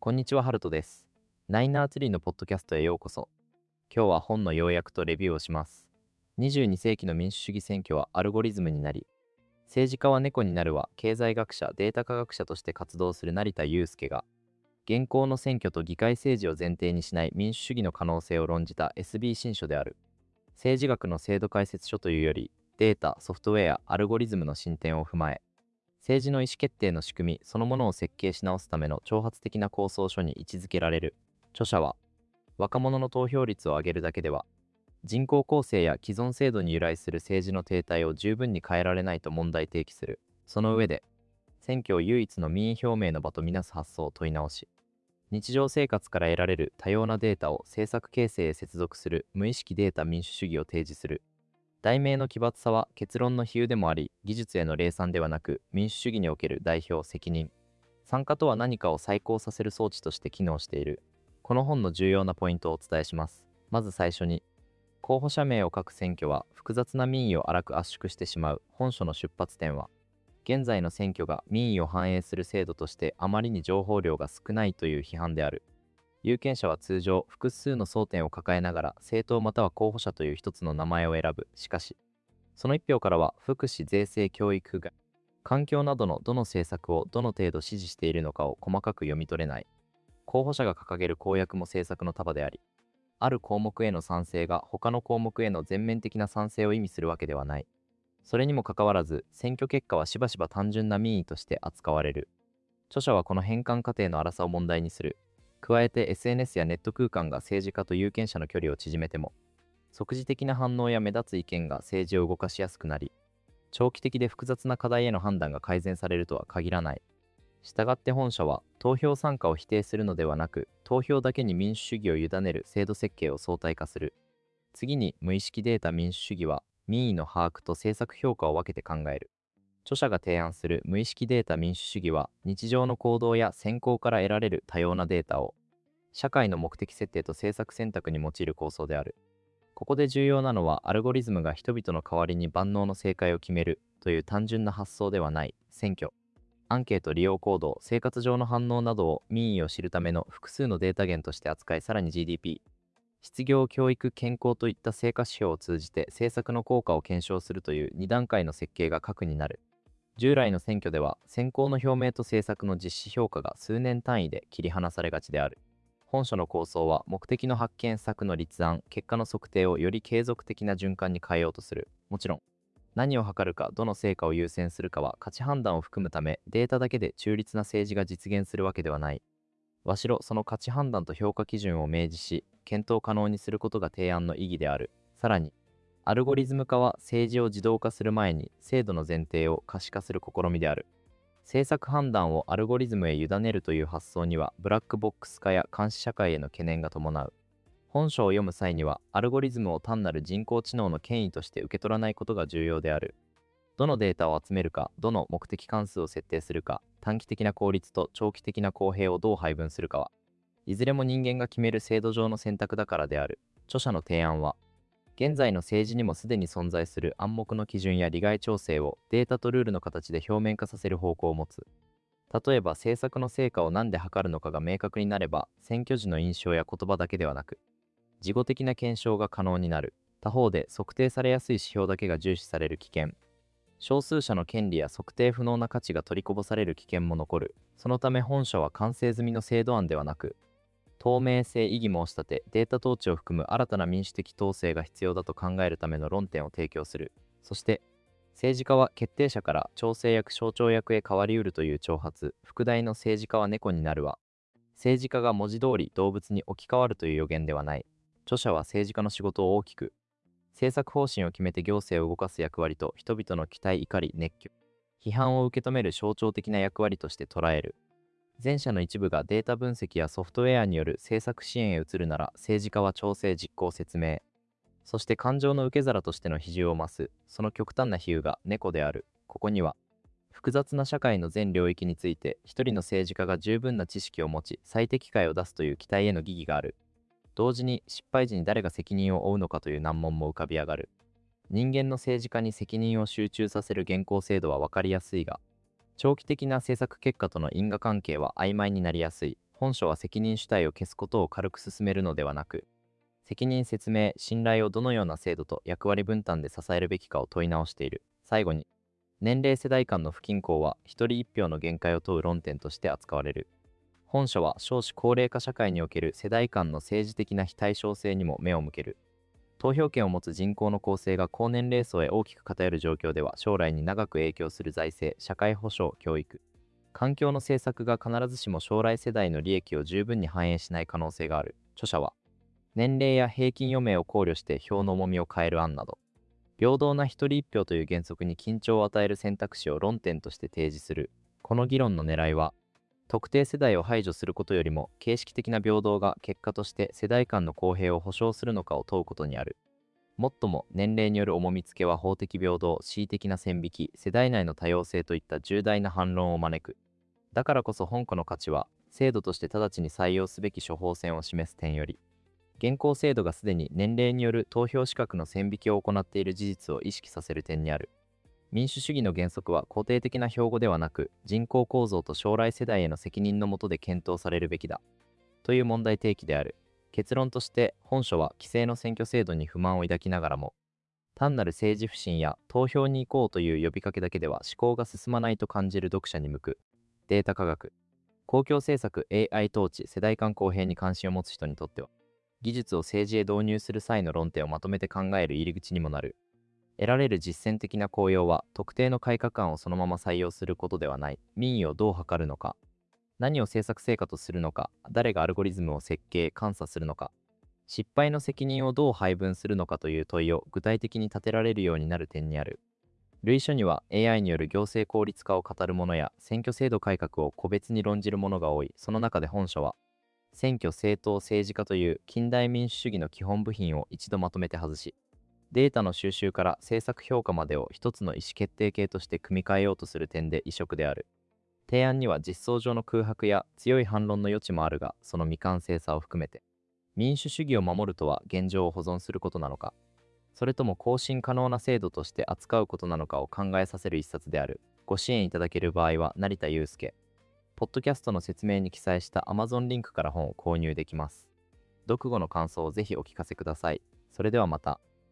こんにちは、ハルトです。ナイナーツリーのポッドキャストへようこそ。今日は本の要約とレビューをします。22世紀の民主主義選挙はアルゴリズムになり、政治家は猫になるは経済学者、データ科学者として活動する成田悠介が、現行の選挙と議会政治を前提にしない民主主義の可能性を論じた SB 新書である。政治学の制度解説書というより、データ、ソフトウェア、アルゴリズムの進展を踏まえ、政治の意思決定の仕組みそのものを設計し直すための挑発的な構想書に位置づけられる。著者は、若者の投票率を上げるだけでは、人口構成や既存制度に由来する政治の停滞を十分に変えられないと問題提起する。その上で、選挙を唯一の民意表明の場とみなす発想を問い直し、日常生活から得られる多様なデータを政策形成へ接続する無意識データ民主主義を提示する。題名の奇抜さは結論の比喩でもあり、技術への礼賛ではなく、民主主義における代表責任。参加とは何かを再考させる装置として機能している。この本の重要なポイントをお伝えします。まず最初に、候補者名を書く選挙は複雑な民意を荒く圧縮してしまう。本書の出発点は、現在の選挙が民意を反映する制度としてあまりに情報量が少ないという批判である。有権者は通常複数の争点を抱えながら政党または候補者という一つの名前を選ぶ。しかし、その一票からは福祉、税制、教育が、環境などのどの政策をどの程度支持しているのかを細かく読み取れない。候補者が掲げる公約も政策の束であり、ある項目への賛成が他の項目への全面的な賛成を意味するわけではない。それにもかかわらず、選挙結果はしばしば単純な民意として扱われる。著者はこの変換過程の荒さを問題にする。加えて SNS やネット空間が政治家と有権者の距離を縮めても、即時的な反応や目立つ意見が政治を動かしやすくなり、長期的で複雑な課題への判断が改善されるとは限らない。したがって本書は、投票参加を否定するのではなく、投票だけに民主主義を委ねる制度設計を相対化する。次に、無意識データ民主主義は、民意の把握と政策評価を分けて考える。著者が提案する無意識データ民主主義は、日常の行動や選考から得られる多様なデータを、社会の目的設定と政策選択に用いる構想である。ここで重要なのは、アルゴリズムが人々の代わりに万能の正解を決めるという単純な発想ではない。選挙、アンケート利用行動、生活上の反応などを民意を知るための複数のデータ源として扱い、さらに GDP、失業、教育、健康といった成果指標を通じて政策の効果を検証するという2段階の設計が核になる。従来の選挙では、先行の表明と政策の実施評価が数年単位で切り離されがちである。本書の構想は、目的の発見、策の立案、結果の測定をより継続的な循環に変えようとする。もちろん、何を測るか、どの成果を優先するかは価値判断を含むため、データだけで中立な政治が実現するわけではない。わしろその価値判断と評価基準を明示し、検討可能にすることが提案の意義である。さらに、アルゴリズム化は政治を自動化する前に制度の前提を可視化する試みである。政策判断をアルゴリズムへ委ねるという発想にはブラックボックス化や監視社会への懸念が伴う。本書を読む際にはアルゴリズムを単なる人工知能の権威として受け取らないことが重要である。どのデータを集めるか、どの目的関数を設定するか、短期的な効率と長期的な公平をどう配分するかは、いずれも人間が決める制度上の選択だからである。著者の提案は、現在の政治にもすでに存在する暗黙の基準や利害調整をデータとルールの形で表面化させる方向を持つ。例えば政策の成果を何で測るのかが明確になれば、選挙時の印象や言葉だけではなく、事後的な検証が可能になる。他方で測定されやすい指標だけが重視される危険。少数者の権利や測定不能な価値が取りこぼされる危険も残る。そのため本書は完成済みの制度案ではなく、透明性、異議申し立て、データ統治を含む新たな民主的統制が必要だと考えるための論点を提供する。そして、政治家は決定者から調整役、象徴役へ変わりうるという挑発、副題の政治家は猫になるは、政治家が文字通り動物に置き換わるという予言ではない。著者は政治家の仕事を大きく、政策方針を決めて行政を動かす役割と人々の期待、怒り、熱狂、批判を受け止める象徴的な役割として捉える。前者の一部がデータ分析やソフトウェアによる政策支援へ移るなら、政治家は調整、実行、説明、そして感情の受け皿としての比重を増す。その極端な比喩が猫である。ここには、複雑な社会の全領域について一人の政治家が十分な知識を持ち最適解を出すという期待への疑義がある。同時に失敗時に誰が責任を負うのかという難問も浮かび上がる。人間の政治家に責任を集中させる現行制度は分かりやすいが、長期的な政策結果との因果関係は曖昧になりやすい。 本書は責任主体を消すことを軽く進めるのではなく、責任説明、信頼をどのような制度と役割分担で支えるべきかを問い直している。最後に、年齢世代間の不均衡は一人一票の限界を問う論点として扱われる。本書は少子高齢化社会における世代間の政治的な非対称性にも目を向ける。投票権を持つ人口の構成が高年齢層へ大きく偏る状況では、将来に長く影響する財政、社会保障、教育、環境の政策が必ずしも将来世代の利益を十分に反映しない可能性がある。著者は、年齢や平均余命を考慮して票の重みを変える案など、平等な一人一票という原則に緊張を与える選択肢を論点として提示する。この議論の狙いは、特定世代を排除することよりも、形式的な平等が結果として世代間の公平を保障するのかを問うことにある。もっとも、年齢による重み付けは法的平等、恣意的な線引き、世代内の多様性といった重大な反論を招く。だからこそ本書の価値は、制度として直ちに採用すべき処方箋を示す点より、現行制度がすでに年齢による投票資格の線引きを行っている事実を意識させる点にある。民主主義の原則は固定的な標語ではなく、人口構造と将来世代への責任の下で検討されるべきだ。という問題提起である。結論として、本書は既成の選挙制度に不満を抱きながらも、単なる政治不信や投票に行こうという呼びかけだけでは思考が進まないと感じる読者に向く。データ科学、公共政策、AI 統治、世代間公平に関心を持つ人にとっては、技術を政治へ導入する際の論点をまとめて考える入り口にもなる。得られる実践的な効用は、特定の改革案をそのまま採用することではない。民意をどう測るのか、何を政策成果とするのか、誰がアルゴリズムを設計・監査するのか、失敗の責任をどう配分するのかという問いを具体的に立てられるようになる点にある。類書には AI による行政効率化を語るものや選挙制度改革を個別に論じるものが多い。その中で本書は、選挙政党政治家という近代民主主義の基本部品を一度まとめて外し、データの収集から政策評価までを一つの意思決定系として組み替えようとする点で異色である。提案には実装上の空白や強い反論の余地もあるが、その未完成さを含めて、民主主義を守るとは現状を保存することなのか、それとも更新可能な制度として扱うことなのかを考えさせる一冊である。ご支援いただける場合は成田悠介。ポッドキャストの説明に記載した Amazon リンクから本を購入できます。読後の感想をぜひお聞かせください。それではまた。